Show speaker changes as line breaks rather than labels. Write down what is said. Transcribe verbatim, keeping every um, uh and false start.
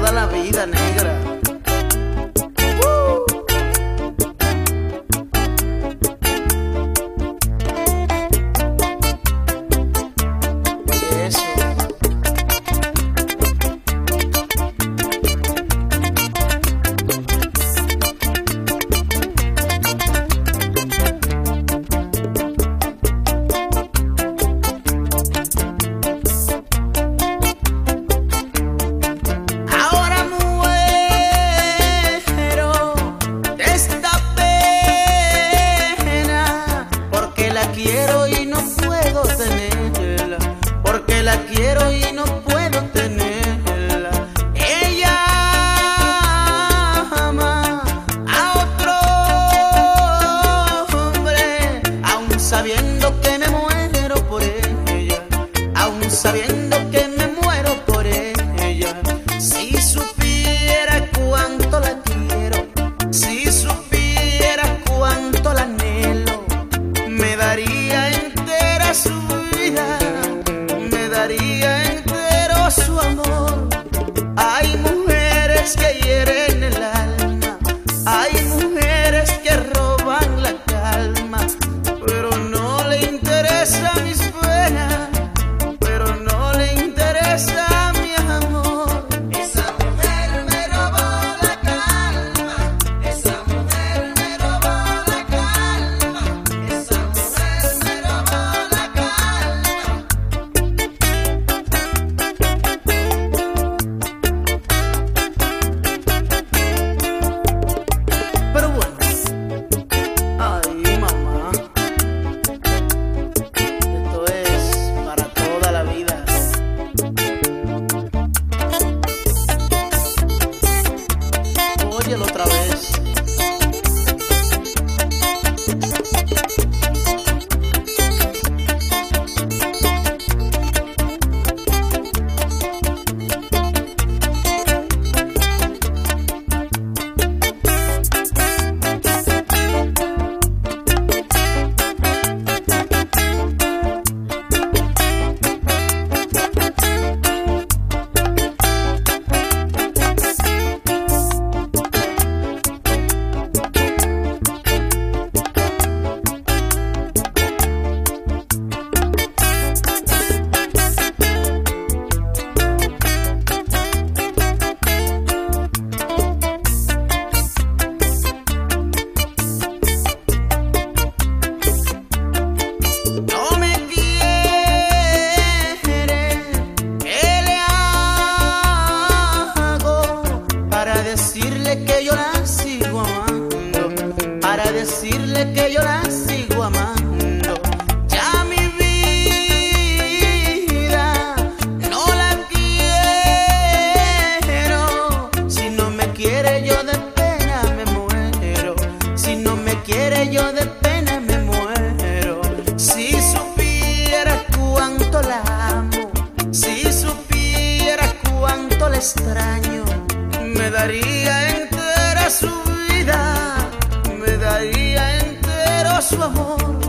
toda la vida, negra. Quiero y no puedo tenerla, porque la quiero y no puedo tenerla. Ella ama a otro hombre, aún sabiendo que me muero por ella, aún sabiendo que me muero por ella. Si supiera cuánto la quiero, si supiera cuánto la anhelo, me daría entera su vida, me daría entero su amor. Hay mujeres que hieren el alma, hay mujeres que roban la calma, pero no le interesa mis penas, pero no le interesa mi amor. Esa mujer me robó la calma, esa mujer me robó la calma, esa mujer me robó la calma. Pero bueno, ay mamá, esto es para toda la vida. Óyelo otra vez. No me quiere, ¿qué le hago para decirle que yo la sigo amando? Para decirle que yo la sigo amando. Ya mi vida no la quiero. Si no me quiere yo de pena me muero. Si no me quiere yo de pena me muero. Si supiera cuánto la amo, si supiera cuánto la extraño, me daría entera su vida, me daría entero su amor.